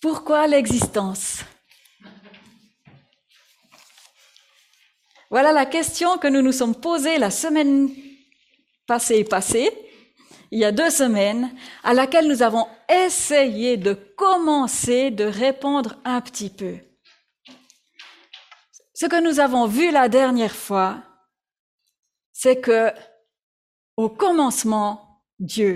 Pourquoi l'existence? Voilà la question que nous nous sommes posée la semaine passée, il y a 2 semaines, à laquelle nous avons essayé de commencer de répondre un petit peu. Ce que nous avons vu la dernière fois, c'est que au commencement, Dieu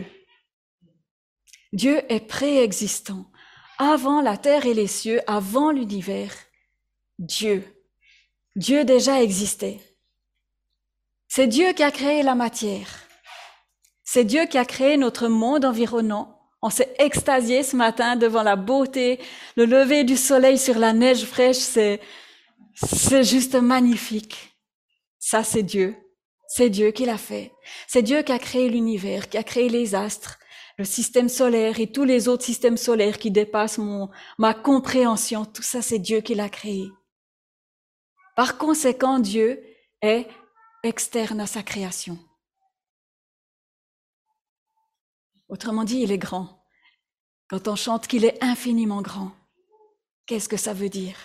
est préexistant. Avant la terre et les cieux, avant l'univers, Dieu déjà existait. C'est Dieu qui a créé la matière. C'est Dieu qui a créé notre monde environnant. On s'est extasié ce matin devant la beauté, le lever du soleil sur la neige fraîche, c'est juste magnifique. Ça, c'est Dieu. C'est Dieu qui l'a fait. C'est Dieu qui a créé l'univers, qui a créé les astres, le système solaire et tous les autres systèmes solaires qui dépassent ma compréhension. Tout ça, c'est Dieu qui l'a créé. Par conséquent, Dieu est externe à sa création. Autrement dit, il est grand. Quand on chante qu'il est infiniment grand, qu'est-ce que ça veut dire?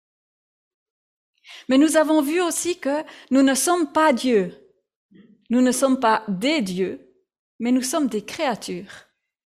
Mais nous avons vu aussi que nous ne sommes pas Dieu. Nous ne sommes pas des dieux, mais nous sommes des créatures.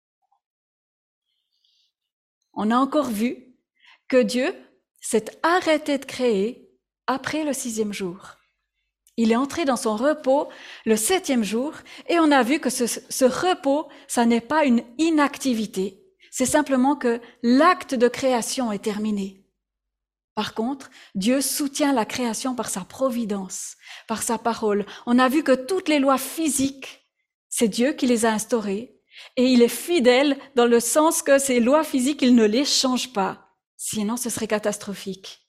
On a encore vu que Dieu s'est arrêté de créer après le 6e jour. Il est entré dans son repos le 7e jour et on a vu que ce repos, ça n'est pas une inactivité. C'est simplement que l'acte de création est terminé. Par contre, Dieu soutient la création par sa providence, par sa parole. On a vu que toutes les lois physiques, c'est Dieu qui les a instaurées et il est fidèle dans le sens que ces lois physiques, il ne les change pas. Sinon, ce serait catastrophique.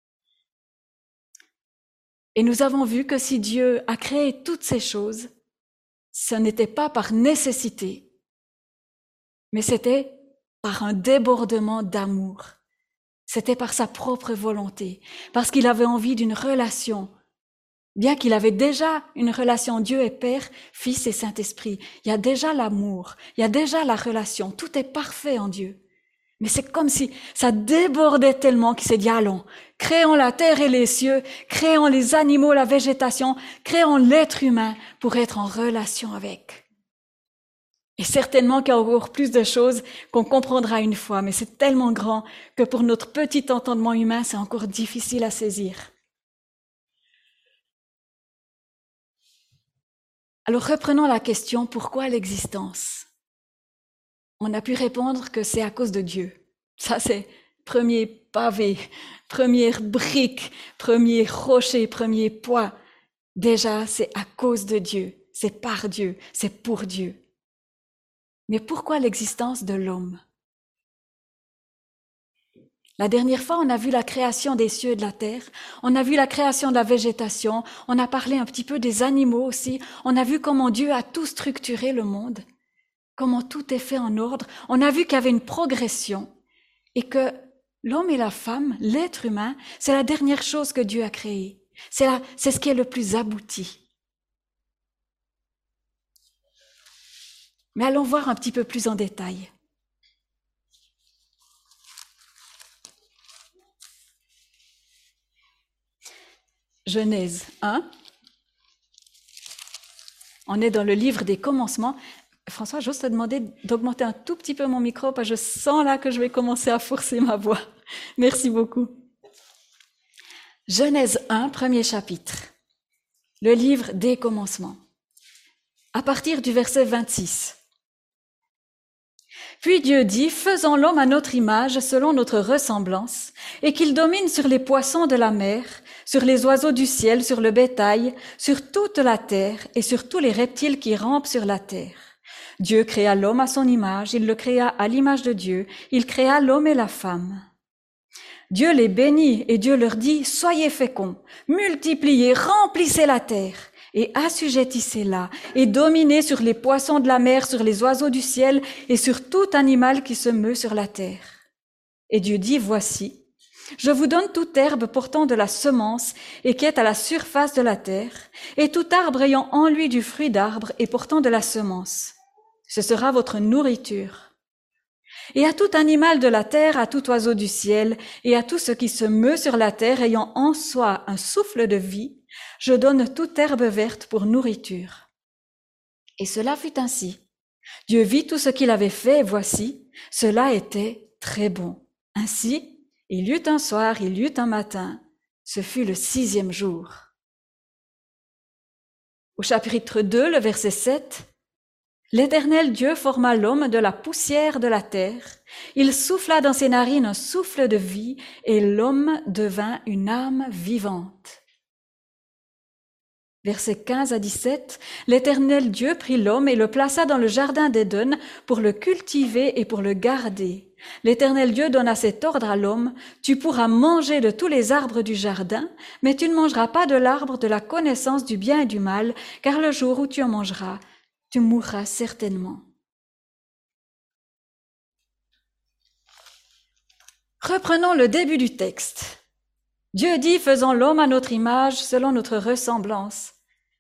Et nous avons vu que si Dieu a créé toutes ces choses, ce n'était pas par nécessité, mais c'était par un débordement d'amour. C'était par sa propre volonté, parce qu'il avait envie d'une relation. Bien qu'il avait déjà une relation Dieu et Père, Fils et Saint-Esprit, il y a déjà l'amour, il y a déjà la relation, tout est parfait en Dieu. Mais c'est comme si ça débordait tellement qu'il s'est dit, allons, créons la terre et les cieux, créons les animaux, la végétation, créons l'être humain pour être en relation avec. Et certainement qu'il y a encore plus de choses qu'on comprendra une fois, mais c'est tellement grand que pour notre petit entendement humain, c'est encore difficile à saisir. Alors reprenons la question, pourquoi l'existence? On a pu répondre que c'est à cause de Dieu. Ça, c'est premier pavé, première brique, premier rocher, premier poids. Déjà, c'est à cause de Dieu, c'est par Dieu, c'est pour Dieu. Mais pourquoi l'existence de l'homme? La dernière fois, on a vu la création des cieux et de la terre, on a vu la création de la végétation, on a parlé un petit peu des animaux aussi, on a vu comment Dieu a tout structuré le monde, comment tout est fait en ordre. On a vu qu'il y avait une progression et que l'homme et la femme, l'être humain, c'est la dernière chose que Dieu a créée. C'est ce qui est le plus abouti. Mais allons voir un petit peu plus en détail. Genèse 1. On est dans le livre des commencements. François, j'ose te demander d'augmenter un tout petit peu mon micro parce que je sens là que je vais commencer à forcer ma voix. Merci beaucoup. Genèse 1, premier chapitre. Le livre des commencements. À partir du verset 26. Puis Dieu dit, faisons l'homme à notre image, selon notre ressemblance, et qu'il domine sur les poissons de la mer, sur les oiseaux du ciel, sur le bétail, sur toute la terre et sur tous les reptiles qui rampent sur la terre. Dieu créa l'homme à son image, il le créa à l'image de Dieu, il créa l'homme et la femme. Dieu les bénit et Dieu leur dit, soyez féconds, multipliez, remplissez la terre. Et assujettissez-la, et dominez sur les poissons de la mer, sur les oiseaux du ciel, et sur tout animal qui se meut sur la terre. Et Dieu dit, voici, je vous donne toute herbe portant de la semence, et qui est à la surface de la terre, et tout arbre ayant en lui du fruit d'arbre, et portant de la semence. Ce sera votre nourriture. Et à tout animal de la terre, à tout oiseau du ciel, et à tout ce qui se meut sur la terre, ayant en soi un souffle de vie, je donne toute herbe verte pour nourriture. Et cela fut ainsi. Dieu vit tout ce qu'il avait fait, et voici, cela était très bon. Ainsi, il y eut un soir, il y eut un matin, ce fut le 6e jour. Au chapitre 2, le verset 7, l'Éternel Dieu forma l'homme de la poussière de la terre. Il souffla dans ses narines un souffle de vie, et l'homme devint une âme vivante. Versets 15 à 17, l'Éternel Dieu prit l'homme et le plaça dans le jardin d'Éden pour le cultiver et pour le garder. L'Éternel Dieu donna cet ordre à l'homme, tu pourras manger de tous les arbres du jardin, mais tu ne mangeras pas de l'arbre de la connaissance du bien et du mal, car le jour où tu en mangeras, tu mourras certainement. Reprenons le début du texte. Dieu dit, faisons l'homme à notre image, selon notre ressemblance.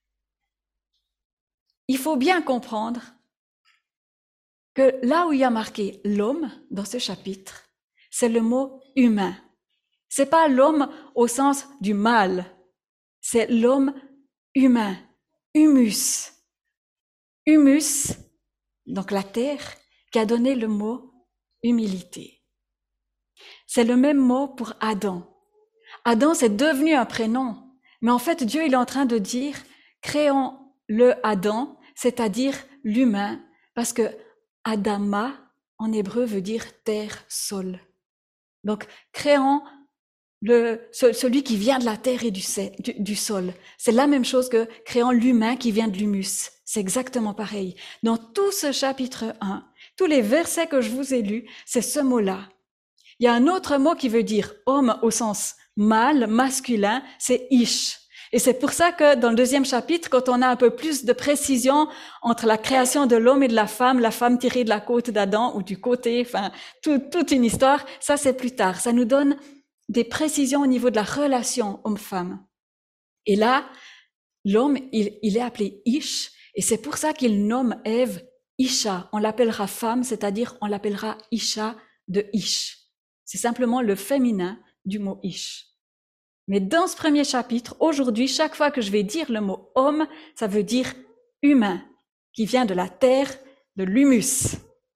Il faut bien comprendre que là où il y a marqué l'homme dans ce chapitre, c'est le mot humain. C'est pas l'homme au sens du mâle, c'est l'homme humain, humus. Humus, donc la terre, qui a donné le mot humilité. C'est le même mot pour Adam. Adam, c'est devenu un prénom. Mais en fait, Dieu, il est en train de dire, créons le Adam, c'est-à-dire l'humain, parce que Adama, en hébreu, veut dire terre, sol. Donc, créons celui qui vient de la terre et du sol. C'est la même chose que créons l'humain qui vient de l'humus. C'est exactement pareil. Dans tout ce chapitre 1, tous les versets que je vous ai lus, c'est ce mot-là. Il y a un autre mot qui veut dire homme au sens mâle, masculin, c'est ish. Et c'est pour ça que dans le 2e chapitre, quand on a un peu plus de précision entre la création de l'homme et de la femme tirée de la côte d'Adam ou du côté, enfin, toute une histoire, ça c'est plus tard. Ça nous donne des précisions au niveau de la relation homme-femme. Et là, l'homme, il est appelé Ish, et c'est pour ça qu'il nomme Ève Isha. On l'appellera femme, c'est-à-dire on l'appellera Isha de Ish. C'est simplement le féminin du mot Ish. Mais dans ce premier chapitre, aujourd'hui, chaque fois que je vais dire le mot homme, ça veut dire humain, qui vient de la terre, de l'humus.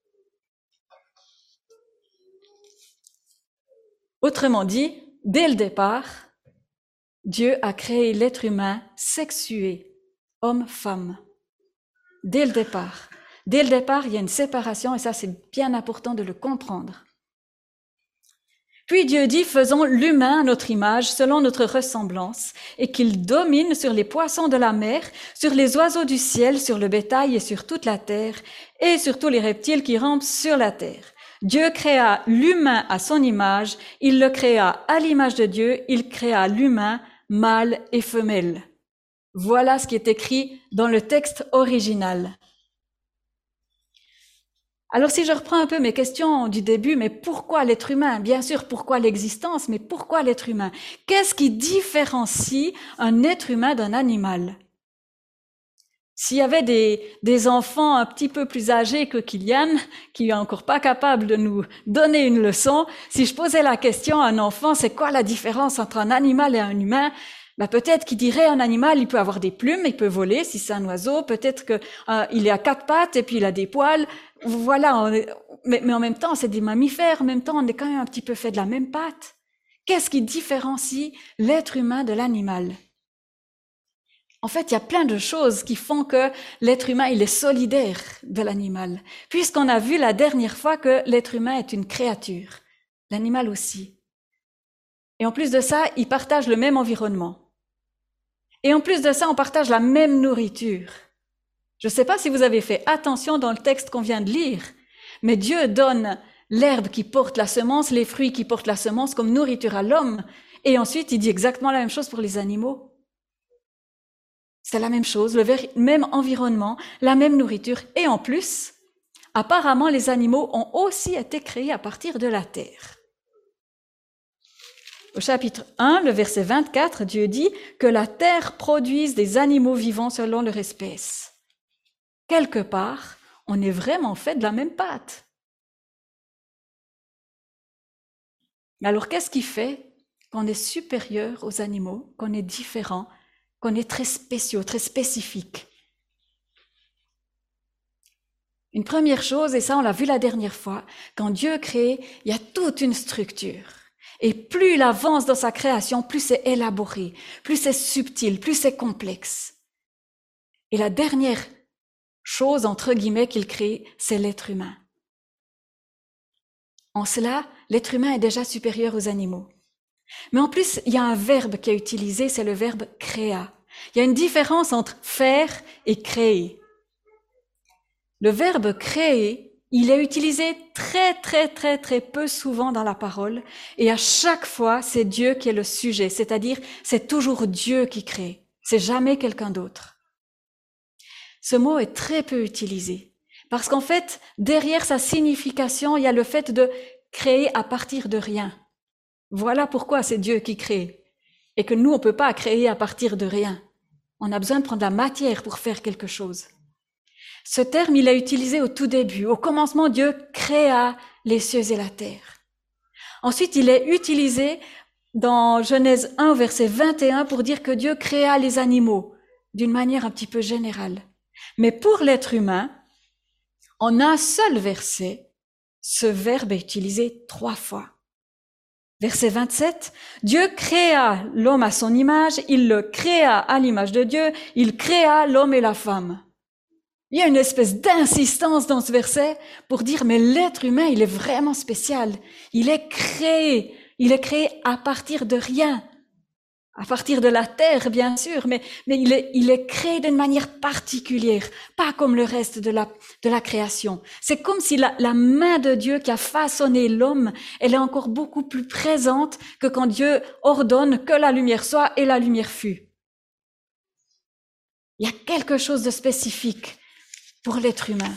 Autrement dit, dès le départ, Dieu a créé l'être humain sexué, homme-femme. Dès le départ. Dès le départ, il y a une séparation et ça, c'est bien important de le comprendre. Puis Dieu dit, faisons l'humain à notre image, selon notre ressemblance, et qu'il domine sur les poissons de la mer, sur les oiseaux du ciel, sur le bétail et sur toute la terre, et sur tous les reptiles qui rampent sur la terre. Dieu créa l'humain à son image, il le créa à l'image de Dieu, il créa l'humain, mâle et femelle. Voilà ce qui est écrit dans le texte original. Alors si je reprends un peu mes questions du début, mais pourquoi l'être humain? Bien sûr, pourquoi l'existence, mais pourquoi l'être humain? Qu'est-ce qui différencie un être humain d'un animal? S'il y avait des enfants un petit peu plus âgés que Kylian, qui est encore pas capable de nous donner une leçon, si je posais la question à un enfant, c'est quoi la différence entre un animal et un humain? Peut-être qu'il dirait un animal, il peut avoir des plumes, il peut voler si c'est un oiseau, peut-être que il est à 4 pattes et puis il a des poils. Voilà, mais en même temps, c'est des mammifères, en même temps, on est quand même un petit peu fait de la même pâte. Qu'est-ce qui différencie l'être humain de l'animal? En fait, il y a plein de choses qui font que l'être humain, il est solidaire de l'animal, puisqu'on a vu la dernière fois que l'être humain est une créature, l'animal aussi. Et en plus de ça, ils partagent le même environnement. Et en plus de ça, on partage la même nourriture. Je ne sais pas si vous avez fait attention dans le texte qu'on vient de lire, mais Dieu donne l'herbe qui porte la semence, les fruits qui portent la semence comme nourriture à l'homme, et ensuite il dit exactement la même chose pour les animaux. C'est la même chose, le même environnement, la même nourriture, et en plus, apparemment les animaux ont aussi été créés à partir de la terre. Au chapitre 1, le verset 24, Dieu dit que la terre produise des animaux vivants selon leur espèce. Quelque part, on est vraiment fait de la même pâte. Mais alors, qu'est-ce qui fait qu'on est supérieur aux animaux, qu'on est différent, qu'on est très spéciaux, très spécifiques? Une première chose, et ça on l'a vu la dernière fois, quand Dieu crée, il y a toute une structure. Et plus il avance dans sa création, plus c'est élaboré, plus c'est subtil, plus c'est complexe. Et la dernière chose, entre guillemets, qu'il crée, c'est l'être humain. En cela, l'être humain est déjà supérieur aux animaux. Mais en plus, il y a un verbe qui est utilisé, c'est le verbe créa. Il y a une différence entre faire et créer. Le verbe créer, il est utilisé très peu souvent dans la parole, et à chaque fois, c'est Dieu qui est le sujet, c'est-à-dire c'est toujours Dieu qui crée, c'est jamais quelqu'un d'autre. Ce mot est très peu utilisé, parce qu'en fait, derrière sa signification, il y a le fait de créer à partir de rien. Voilà pourquoi c'est Dieu qui crée, et que nous, on ne peut pas créer à partir de rien. On a besoin de prendre la matière pour faire quelque chose. Ce terme, il est utilisé au tout début. Au commencement, Dieu créa les cieux et la terre. Ensuite, il est utilisé dans Genèse 1, verset 21, pour dire que Dieu créa les animaux, d'une manière un petit peu générale. Mais pour l'être humain, en un seul verset, ce verbe est utilisé 3 fois. Verset 27, Dieu créa l'homme à son image, il le créa à l'image de Dieu, il créa l'homme et la femme. Il y a une espèce d'insistance dans ce verset pour dire, mais l'être humain, il est vraiment spécial. Il est créé à partir de rien. À partir de la terre, bien sûr, mais il est créé d'une manière particulière, pas comme le reste de la création. C'est comme si la main de Dieu qui a façonné l'homme, elle est encore beaucoup plus présente que quand Dieu ordonne que la lumière soit et la lumière fut. Il y a quelque chose de spécifique pour l'être humain.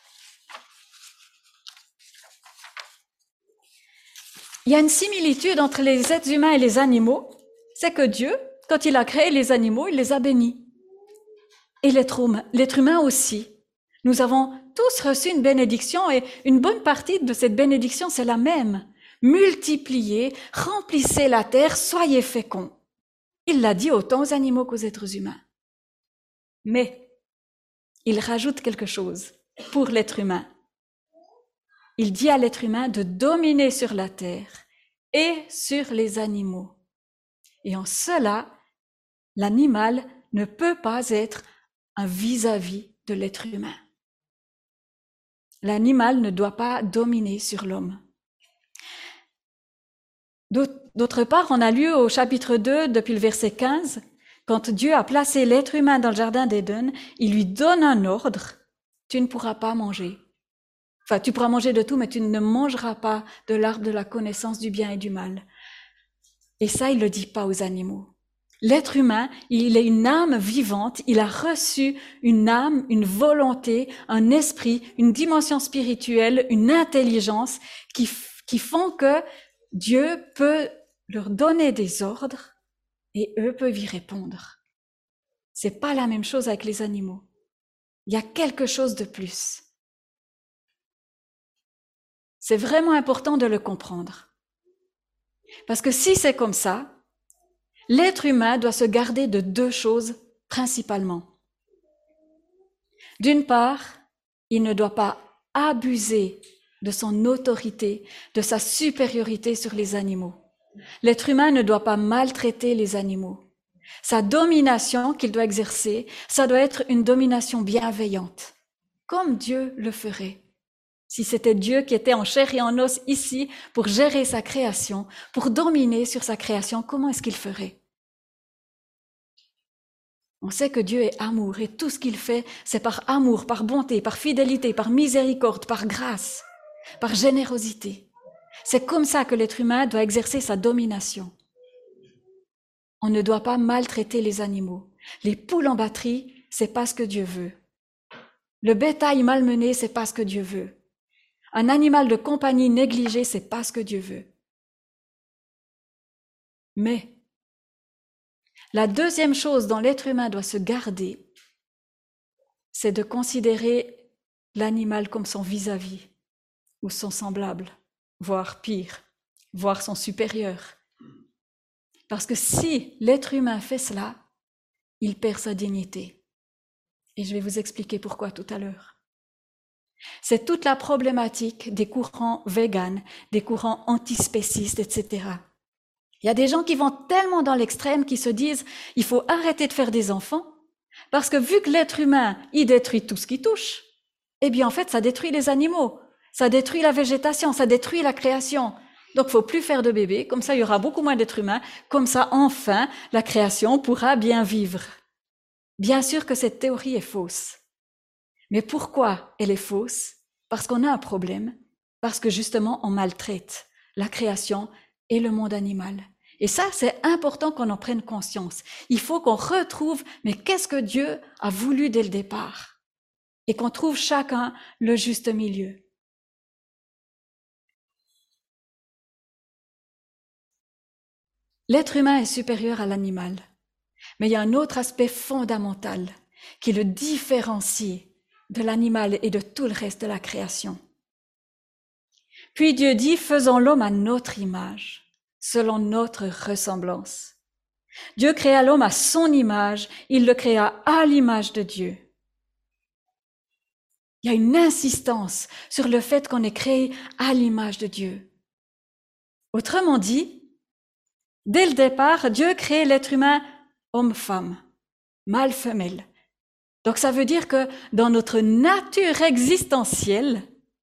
Il y a une similitude entre les êtres humains et les animaux, c'est que Dieu, quand il a créé les animaux, il les a bénis. Et l'être humain aussi. Nous avons tous reçu une bénédiction et une bonne partie de cette bénédiction, c'est la même. Multipliez, remplissez la terre, soyez féconds. Il l'a dit autant aux animaux qu'aux êtres humains. Mais il rajoute quelque chose pour l'être humain. Il dit à l'être humain de dominer sur la terre et sur les animaux. Et en cela, l'animal ne peut pas être un vis-à-vis de l'être humain. L'animal ne doit pas dominer sur l'homme. D'autre part, on a lu au chapitre 2, depuis le verset 15, quand Dieu a placé l'être humain dans le jardin d'Éden, il lui donne un ordre, tu ne pourras pas manger. Enfin, tu pourras manger de tout, mais tu ne mangeras pas de l'arbre de la connaissance du bien et du mal. Et ça, il ne le dit pas aux animaux. L'être humain, il est une âme vivante, il a reçu une âme, une volonté, un esprit, une dimension spirituelle, une intelligence qui font que Dieu peut leur donner des ordres et eux peuvent y répondre. C'est pas la même chose avec les animaux. Il y a quelque chose de plus. C'est vraiment important de le comprendre. Parce que si c'est comme ça, l'être humain doit se garder de 2 choses principalement. D'une part, il ne doit pas abuser de son autorité, de sa supériorité sur les animaux. L'être humain ne doit pas maltraiter les animaux. Sa domination qu'il doit exercer, ça doit être une domination bienveillante, comme Dieu le ferait. Si c'était Dieu qui était en chair et en os ici pour gérer sa création, pour dominer sur sa création, comment est-ce qu'il ferait? On sait que Dieu est amour et tout ce qu'il fait, c'est par amour, par bonté, par fidélité, par miséricorde, par grâce, par générosité. C'est comme ça que l'être humain doit exercer sa domination. On ne doit pas maltraiter les animaux. Les poules en batterie, c'est pas ce que Dieu veut. Le bétail malmené, c'est pas ce que Dieu veut. Un animal de compagnie négligé, c'est pas ce que Dieu veut. Mais la deuxième chose dont l'être humain doit se garder, c'est de considérer l'animal comme son vis-à-vis ou son semblable, voire pire. voire sont supérieurs. Parce que si l'être humain fait cela, il perd sa dignité. Et je vais vous expliquer pourquoi tout à l'heure. C'est toute la problématique des courants véganes, des courants antispécistes, etc. Il y a des gens qui vont tellement dans l'extrême qui se disent « il faut arrêter de faire des enfants » parce que vu que l'être humain, il détruit tout ce qui touche, eh bien en fait ça détruit les animaux, ça détruit la végétation, ça détruit la création. Donc il faut plus faire de bébés, comme ça il y aura beaucoup moins d'êtres humains, comme ça enfin la création pourra bien vivre. Bien sûr que cette théorie est fausse. Mais pourquoi elle est fausse? Parce qu'on a un problème, parce que justement on maltraite la création et le monde animal. Et ça, c'est important qu'on en prenne conscience. Il faut qu'on retrouve, mais qu'est-ce que Dieu a voulu dès le départ? Et qu'on trouve chacun le juste milieu. L'être humain est supérieur à l'animal. Mais il y a un autre aspect fondamental qui le différencie de l'animal et de tout le reste de la création. Puis Dieu dit, faisons l'homme à notre image, selon notre ressemblance. Dieu créa l'homme à son image, il le créa à l'image de Dieu. Il y a une insistance sur le fait qu'on est créé à l'image de Dieu. Autrement dit, dès le départ, Dieu crée l'être humain homme-femme, mâle-femelle. Donc ça veut dire que dans notre nature existentielle,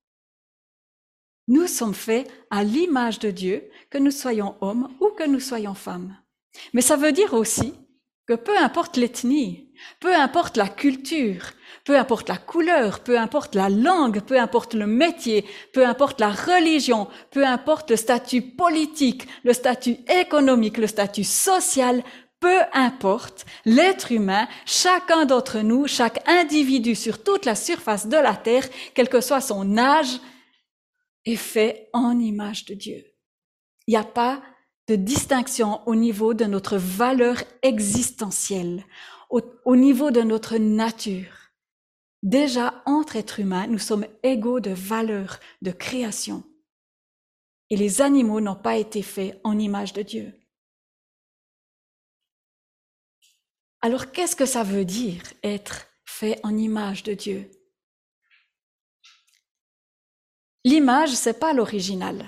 nous sommes faits à l'image de Dieu, que nous soyons hommes ou que nous soyons femmes. Mais ça veut dire aussi que peu importe l'ethnie, peu importe la culture, peu importe la couleur, peu importe la langue, peu importe le métier, peu importe la religion, peu importe le statut politique, le statut économique, le statut social, peu importe, l'être humain, chacun d'entre nous, chaque individu sur toute la surface de la terre, quel que soit son âge, est fait en image de Dieu. Il n'y a pas de distinction au niveau de notre valeur existentielle, au niveau de notre nature. Déjà, entre êtres humains, nous sommes égaux de valeur, de création. Et les animaux n'ont pas été faits en image de Dieu. Alors, qu'est-ce que ça veut dire être fait en image de Dieu? L'image, c'est pas l'original.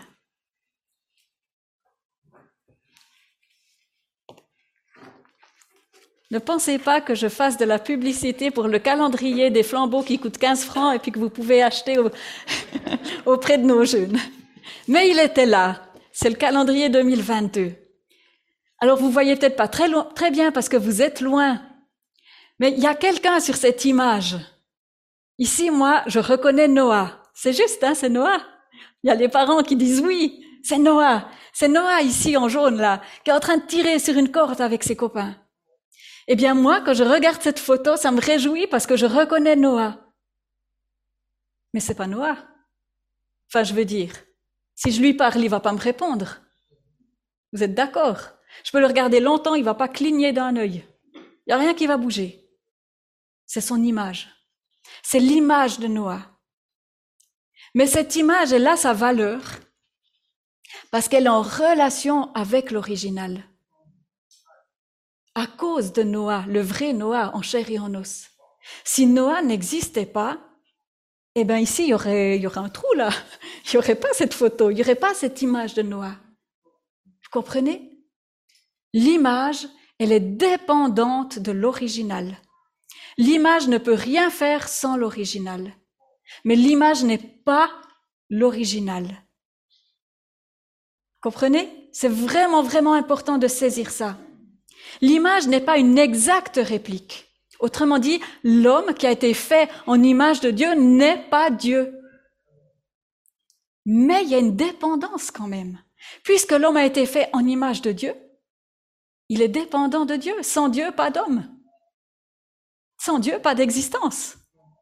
Ne pensez pas que je fasse de la publicité pour le calendrier des flambeaux qui coûte 15 francs et puis que vous pouvez acheter auprès de nos jeunes. Mais il était là. C'est le calendrier 2022. Alors vous voyez peut-être pas très bien parce que vous êtes loin. Mais il y a quelqu'un sur cette image. Ici, moi, je reconnais Noah. C'est juste, hein, c'est Noah. Il y a les parents qui disent oui, c'est Noah. C'est Noah ici en jaune là, qui est en train de tirer sur une corde avec ses copains. Eh bien moi, quand je regarde cette photo, ça me réjouit parce que je reconnais Noah. Mais c'est pas Noah. Enfin, je veux dire, si je lui parle, il va pas me répondre. Vous êtes d'accord? Je peux le regarder longtemps, il va pas cligner d'un œil. Il y a rien qui va bouger. C'est son image. C'est l'image de Noah. Mais cette image, elle a sa valeur parce qu'elle est en relation avec l'original. À cause de Noah, le vrai Noah en chair et en os. Si Noah n'existait pas, eh bien ici, il y aurait un trou là. Il n'y aurait pas cette photo, il n'y aurait pas cette image de Noah. Vous comprenez? L'image, elle est dépendante de l'original. L'image ne peut rien faire sans l'original. Mais l'image n'est pas l'original. Comprenez? C'est vraiment, vraiment important de saisir ça. L'image n'est pas une exacte réplique. Autrement dit, l'homme qui a été fait en image de Dieu n'est pas Dieu. Mais il y a une dépendance quand même. Puisque l'homme a été fait en image de Dieu, il est dépendant de Dieu. Sans Dieu, pas d'homme. Sans Dieu, pas d'existence.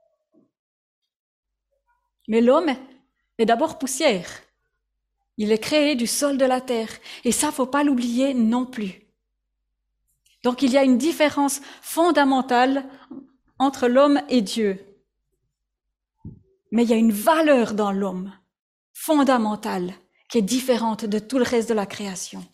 Mais l'homme est d'abord poussière. Il est créé du sol de la terre. Et ça, faut pas l'oublier non plus. Donc, il y a une différence fondamentale entre l'homme et Dieu. Mais il y a une valeur dans l'homme, fondamentale, qui est différente de tout le reste de la création.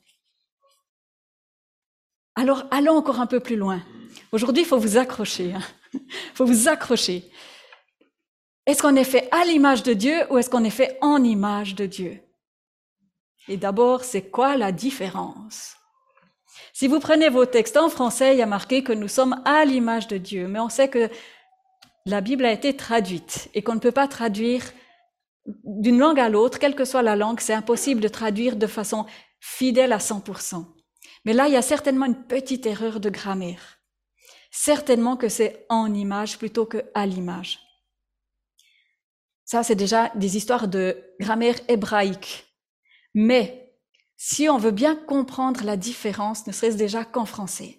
Alors, allons encore un peu plus loin. Aujourd'hui, il faut vous accrocher. Il faut vous accrocher. Est-ce qu'on est fait à l'image de Dieu ou est-ce qu'on est fait en image de Dieu? Et d'abord, c'est quoi la différence? Si vous prenez vos textes en français, il y a marqué que nous sommes à l'image de Dieu. Mais on sait que la Bible a été traduite et qu'on ne peut pas traduire d'une langue à l'autre, quelle que soit la langue, c'est impossible de traduire de façon fidèle à 100%. Mais là, il y a certainement une petite erreur de grammaire. Certainement que c'est en image plutôt que à l'image. Ça, c'est déjà des histoires de grammaire hébraïque. Mais si on veut bien comprendre la différence, ne serait-ce déjà qu'en français.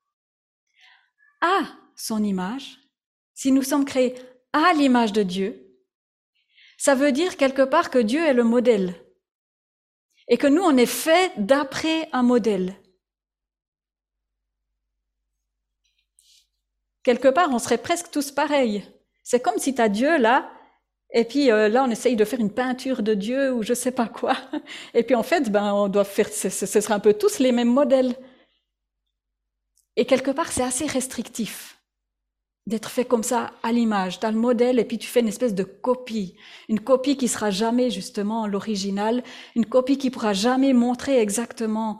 À son image, si nous sommes créés à l'image de Dieu, ça veut dire quelque part que Dieu est le modèle et que nous, on est fait d'après un modèle. Quelque part, on serait presque tous pareils. C'est comme si tu as Dieu là, et puis là, on essaye de faire une peinture de Dieu ou je sais pas quoi. Et puis en fait, on doit faire, ce sera un peu tous les mêmes modèles. Et quelque part, c'est assez restrictif d'être fait comme ça à l'image. Tu as le modèle et puis tu fais une espèce de copie. Une copie qui sera jamais justement l'original, une copie qui pourra jamais montrer exactement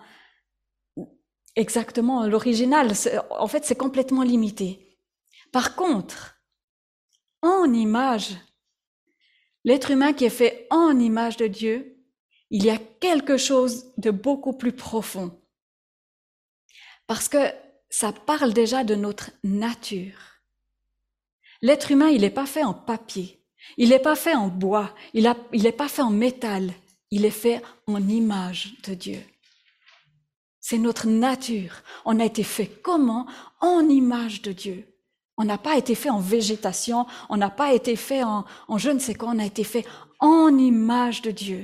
l'original. En fait, c'est complètement limité. Par contre, en image, l'être humain qui est fait en image de Dieu, il y a quelque chose de beaucoup plus profond. Parce que ça parle déjà de notre nature. L'être humain, il n'est pas fait en papier, il n'est pas fait en bois, il n'est pas fait en métal, il est fait en image de Dieu. C'est notre nature. On a été fait comment? En image de Dieu. On n'a pas été fait en végétation, on n'a pas été fait en je ne sais quoi, on a été fait en image de Dieu.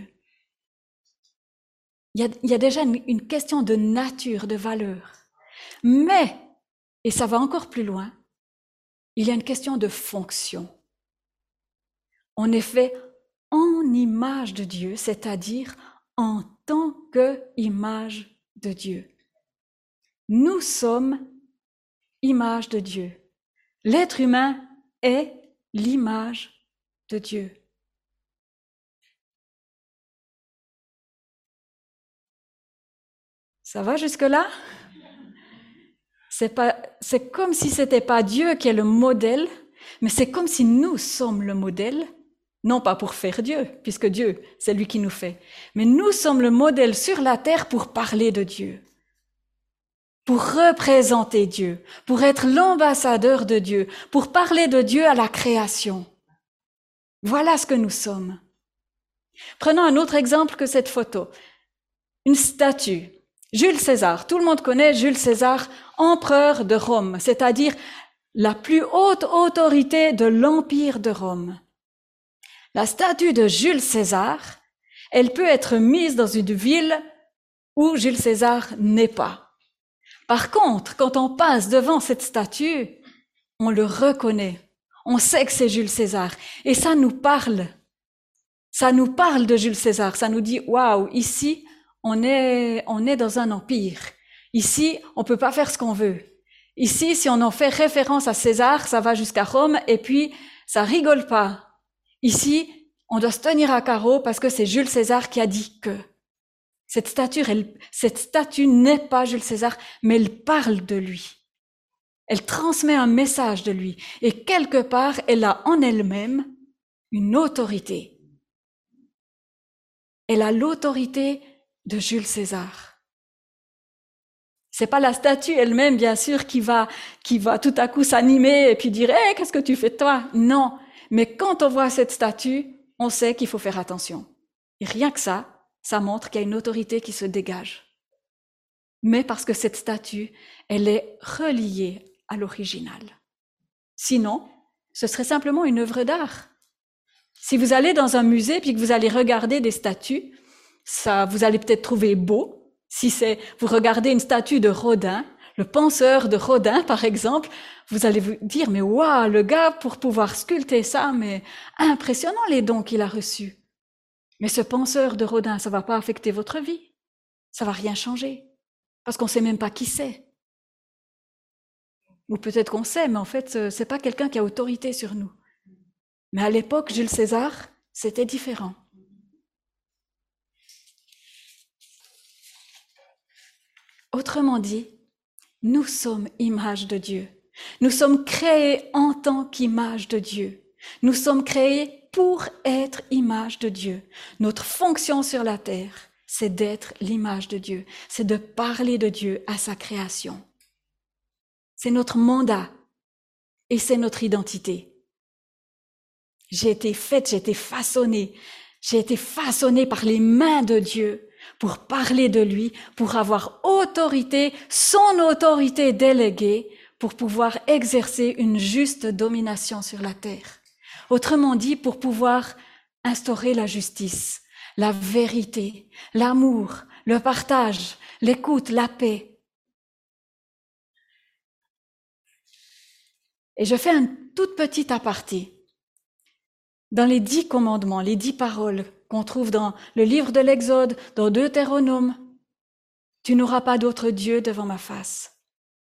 Il y a déjà une question de nature, de valeur. Mais, et ça va encore plus loin, il y a une question de fonction. On est fait en image de Dieu, c'est-à-dire en tant qu'image de Dieu. Nous sommes image de Dieu. L'être humain est l'image de Dieu. Ça va jusque-là? C'est comme si c'était pas Dieu qui est le modèle, mais c'est comme si nous sommes le modèle, non pas pour faire Dieu, puisque Dieu, c'est lui qui nous fait, mais nous sommes le modèle sur la terre pour parler de Dieu, pour représenter Dieu, pour être l'ambassadeur de Dieu, pour parler de Dieu à la création. Voilà ce que nous sommes. Prenons un autre exemple que cette photo. Une statue. Jules César. Tout le monde connaît Jules César, empereur de Rome, c'est-à-dire la plus haute autorité de l'Empire de Rome. La statue de Jules César, elle peut être mise dans une ville où Jules César n'est pas. Par contre, quand on passe devant cette statue, on le reconnaît. On sait que c'est Jules César. Et ça nous parle. Ça nous parle de Jules César. Ça nous dit, waouh, ici, on est dans un empire. Ici, on peut pas faire ce qu'on veut. Ici, si on en fait référence à César, ça va jusqu'à Rome et puis ça rigole pas. Ici, on doit se tenir à carreau parce que c'est Jules César qui a dit que. Cette statue n'est pas Jules César, mais elle parle de lui. Elle transmet un message de lui. Et quelque part, elle a en elle-même une autorité. Elle a l'autorité de Jules César. C'est pas la statue elle-même, bien sûr, qui va tout à coup s'animer et puis dire « Hey, qu'est-ce que tu fais de toi ?» Non, mais quand on voit cette statue, on sait qu'il faut faire attention. Et rien que ça montre qu'il y a une autorité qui se dégage. Mais parce que cette statue, elle est reliée à l'original. Sinon, ce serait simplement une œuvre d'art. Si vous allez dans un musée puis que vous allez regarder des statues, ça, vous allez peut-être trouver beau. Si vous regardez une statue de Rodin, le penseur de Rodin, par exemple, vous allez vous dire, mais waouh, le gars, pour pouvoir sculpter ça, mais impressionnant les dons qu'il a reçus. Mais ce penseur de Rodin, ça va pas affecter votre vie. Ça va rien changer. Parce qu'on sait même pas qui c'est. Ou peut-être qu'on sait, mais en fait, c'est pas quelqu'un qui a autorité sur nous. Mais à l'époque, Jules César, c'était différent. Autrement dit, nous sommes image de Dieu. Nous sommes créés en tant qu'image de Dieu. Nous sommes créés pour être image de Dieu. Notre fonction sur la terre, c'est d'être l'image de Dieu. C'est de parler de Dieu à sa création. C'est notre mandat et c'est notre identité. J'ai été faite, j'ai été façonnée par les mains de Dieu pour parler de lui, pour avoir autorité, son autorité déléguée, pour pouvoir exercer une juste domination sur la terre. Autrement dit, pour pouvoir instaurer la justice, la vérité, l'amour, le partage, l'écoute, la paix. Et je fais un tout petit aparté. Dans les 10 commandements, les 10 paroles qu'on trouve dans le livre de l'Exode, dans Deutéronome, tu n'auras pas d'autre Dieu devant ma face.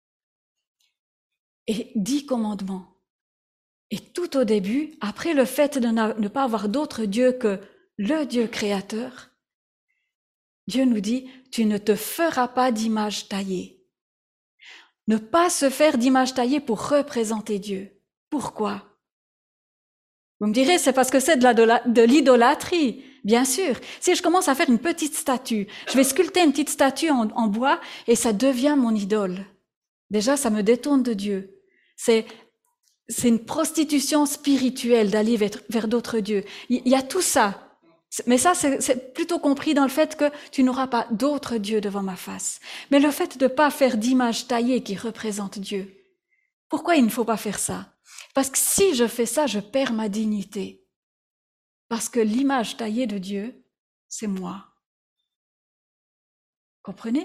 Et 10 commandements. Et tout au début, après le fait de ne pas avoir d'autre Dieu que le Dieu créateur, Dieu nous dit, tu ne te feras pas d'image taillée. Ne pas se faire d'image taillée pour représenter Dieu. Pourquoi ? Vous me direz, c'est parce que c'est de l'idolâtrie. Bien sûr, si je commence à faire une petite statue, je vais sculpter une petite statue en bois et ça devient mon idole. Déjà, ça me détourne de Dieu. C'est une prostitution spirituelle d'aller vers d'autres dieux. Il y a tout ça. Mais ça, c'est plutôt compris dans le fait que tu n'auras pas d'autres dieux devant ma face. Mais le fait de ne pas faire d'image taillée qui représente Dieu. Pourquoi il ne faut pas faire ça ? Parce que si je fais ça, je perds ma dignité. Parce que l'image taillée de Dieu, c'est moi. Comprenez ?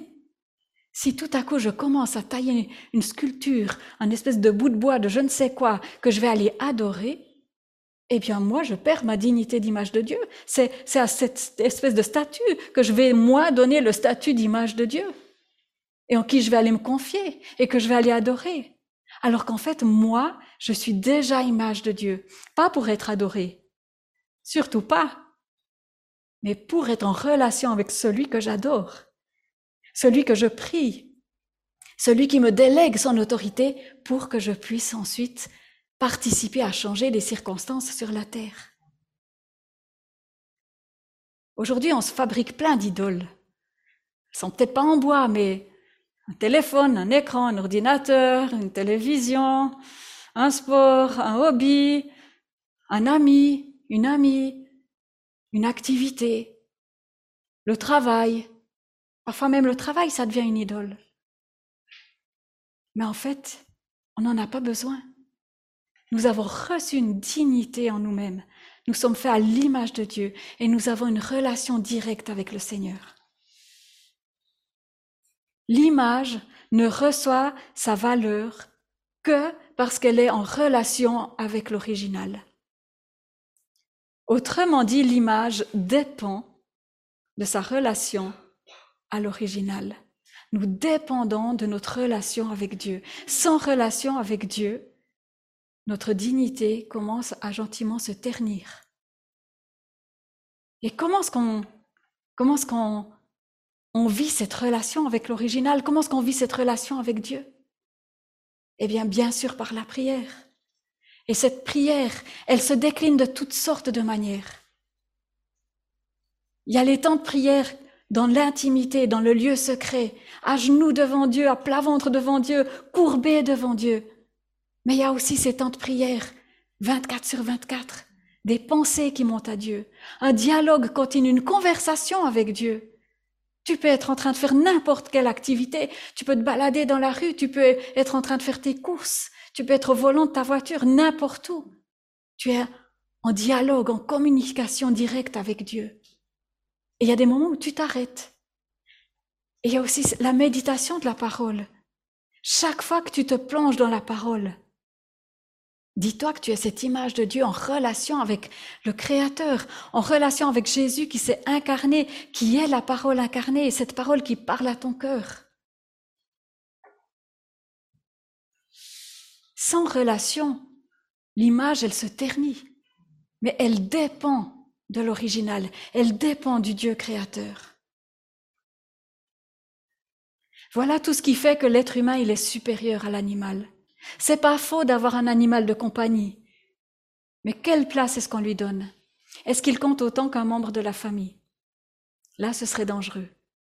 Si tout à coup je commence à tailler une sculpture, un espèce de bout de bois de je ne sais quoi, que je vais aller adorer, eh bien moi je perds ma dignité d'image de Dieu. C'est à cette espèce de statue que je vais moi donner le statut d'image de Dieu, et en qui je vais aller me confier, et que je vais aller adorer. Alors qu'en fait, moi, je suis déjà image de Dieu, pas pour être adorée, surtout pas, mais pour être en relation avec celui que j'adore, celui que je prie, celui qui me délègue son autorité pour que je puisse ensuite participer à changer les circonstances sur la terre. Aujourd'hui, on se fabrique plein d'idoles. Elles sont peut-être pas en bois, mais un téléphone, un écran, un ordinateur, une télévision, un sport, un hobby, un ami, une amie, une activité, le travail. Parfois même le travail, ça devient une idole. Mais en fait, on n'en a pas besoin. Nous avons reçu une dignité en nous-mêmes. Nous sommes faits à l'image de Dieu et nous avons une relation directe avec le Seigneur. L'image ne reçoit sa valeur que parce qu'elle est en relation avec l'original. Autrement dit, l'image dépend de sa relation à l'original. Nous dépendons de notre relation avec Dieu. Sans relation avec Dieu, notre dignité commence à gentiment se ternir. Et comment est-ce qu'on vit cette relation avec l'original? Comment est-ce qu'on vit cette relation avec Dieu? Eh bien sûr, par la prière. Et cette prière, elle se décline de toutes sortes de manières. Il y a les temps de prière dans l'intimité, dans le lieu secret, à genoux devant Dieu, à plat ventre devant Dieu, courbé devant Dieu. Mais il y a aussi ces temps de prière, 24/24, des pensées qui montent à Dieu, un dialogue continu, une conversation avec Dieu. Tu peux être en train de faire n'importe quelle activité, tu peux te balader dans la rue, tu peux être en train de faire tes courses, tu peux être au volant de ta voiture, n'importe où. Tu es en dialogue, en communication directe avec Dieu. Et il y a des moments où tu t'arrêtes. Et il y a aussi la méditation de la parole. Chaque fois que tu te plonges dans la parole, Dis-toi que tu es cette image de Dieu en relation avec le Créateur, en relation avec Jésus qui s'est incarné, qui est la parole incarnée, et cette parole qui parle à ton cœur. Sans relation, l'image, elle se ternit, mais elle dépend de l'original, elle dépend du Dieu créateur. Voilà tout ce qui fait que l'être humain, il est supérieur à l'animal. C'est pas faux d'avoir un animal de compagnie, mais quelle place est-ce qu'on lui donne? Est-ce qu'il compte autant qu'un membre de la famille? Là, ce serait dangereux.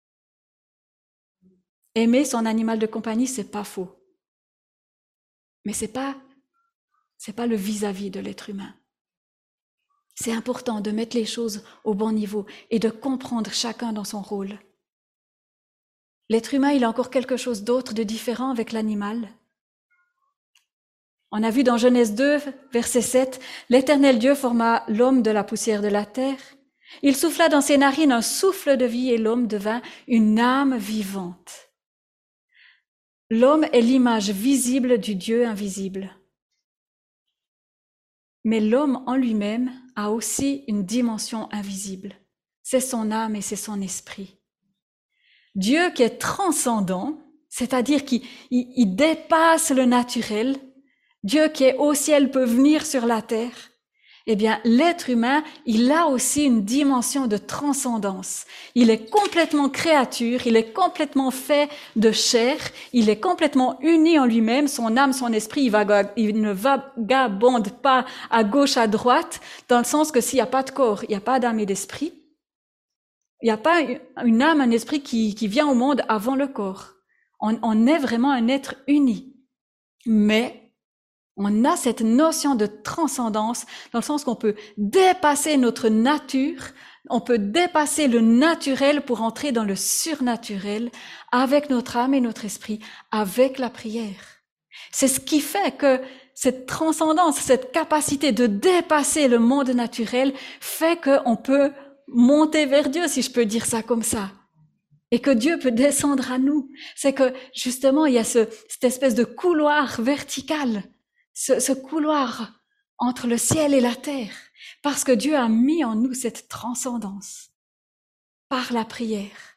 Aimer son animal de compagnie, c'est pas faux. Mais c'est pas le vis-à-vis de l'être humain. C'est important de mettre les choses au bon niveau et de comprendre chacun dans son rôle. L'être humain, il a encore quelque chose d'autre de différent avec l'animal. On a vu dans Genèse 2, verset 7, « L'Éternel Dieu forma l'homme de la poussière de la terre. Il souffla dans ses narines un souffle de vie et l'homme devint une âme vivante. » L'homme est l'image visible du Dieu invisible. Mais l'homme en lui-même a aussi une dimension invisible. C'est son âme et c'est son esprit. Dieu qui est transcendant, c'est-à-dire qui dépasse le naturel, Dieu qui est au ciel peut venir sur la terre, eh bien, l'être humain, il a aussi une dimension de transcendance. Il est complètement créature, il est complètement fait de chair, il est complètement uni en lui-même, son âme, son esprit, il ne vagabonde pas à gauche, à droite, dans le sens que s'il n'y a pas de corps, il n'y a pas d'âme et d'esprit. Il n'y a pas une âme, un esprit qui vient au monde avant le corps. On est vraiment un être uni. Mais on a cette notion de transcendance dans le sens qu'on peut dépasser notre nature, on peut dépasser le naturel pour entrer dans le surnaturel avec notre âme et notre esprit, avec la prière. C'est ce qui fait que cette transcendance, cette capacité de dépasser le monde naturel fait qu'on peut monter vers Dieu, si je peux dire ça comme ça. Et que Dieu peut descendre à nous. C'est que, justement, il y a cette espèce de couloir vertical, ce couloir entre le ciel et la terre, parce que Dieu a mis en nous cette transcendance par la prière.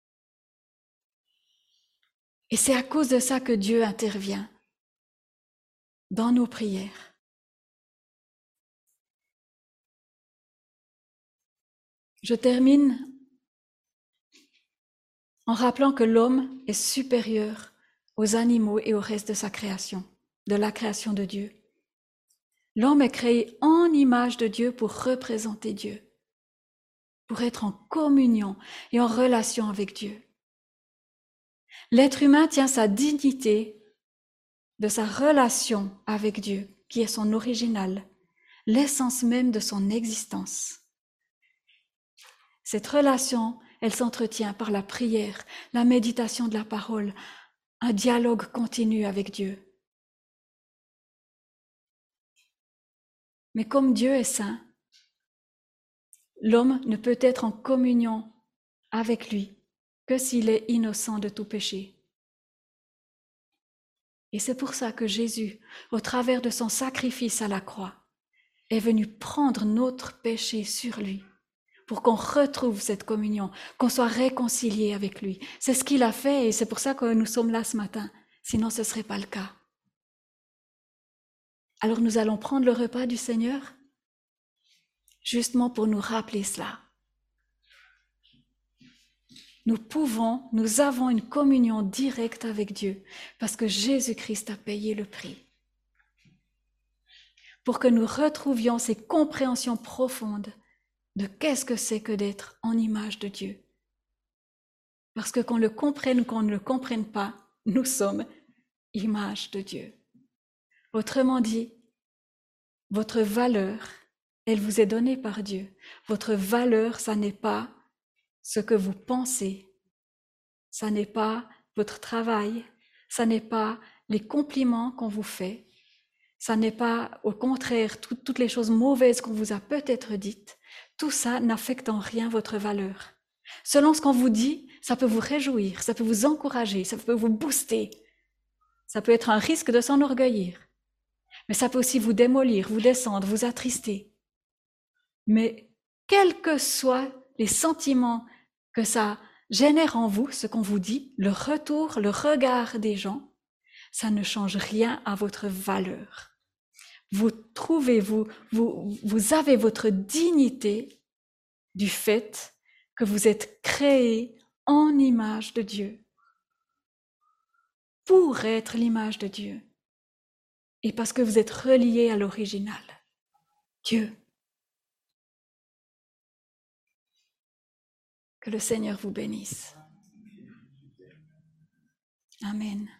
Et c'est à cause de ça que Dieu intervient dans nos prières. Je termine en rappelant que l'homme est supérieur aux animaux et au reste de sa création, de la création de Dieu. L'homme est créé en image de Dieu pour représenter Dieu, pour être en communion et en relation avec Dieu. L'être humain tient sa dignité de sa relation avec Dieu, qui est son original, l'essence même de son existence. Cette relation, elle s'entretient par la prière, la méditation de la parole, un dialogue continu avec Dieu. Mais comme Dieu est saint, l'homme ne peut être en communion avec lui que s'il est innocent de tout péché. Et c'est pour ça que Jésus, au travers de son sacrifice à la croix, est venu prendre notre péché sur lui, pour qu'on retrouve cette communion, qu'on soit réconcilié avec lui. C'est ce qu'il a fait et c'est pour ça que nous sommes là ce matin, sinon ce ne serait pas le cas. Alors nous allons prendre le repas du Seigneur, justement pour nous rappeler cela. Nous avons une communion directe avec Dieu, parce que Jésus-Christ a payé le prix. Pour que nous retrouvions ces compréhensions profondes de qu'est-ce que c'est que d'être en image de Dieu. Parce que qu'on le comprenne ou qu'on ne le comprenne pas, nous sommes image de Dieu. Autrement dit, votre valeur, elle vous est donnée par Dieu. Votre valeur, ça n'est pas ce que vous pensez, ça n'est pas votre travail, ça n'est pas les compliments qu'on vous fait, ça n'est pas, au contraire, toutes les choses mauvaises qu'on vous a peut-être dites. Tout ça n'affecte en rien votre valeur. Selon ce qu'on vous dit, ça peut vous réjouir, ça peut vous encourager, ça peut vous booster. Ça peut être un risque de s'enorgueillir. Mais ça peut aussi vous démolir, vous descendre, vous attrister. Mais quels que soient les sentiments que ça génère en vous, ce qu'on vous dit, le retour, le regard des gens, ça ne change rien à votre valeur. Vous trouvez, vous avez votre dignité du fait que vous êtes créé en image de Dieu, pour être l'image de Dieu, et parce que vous êtes relié à l'original, Dieu. Que le Seigneur vous bénisse. Amen.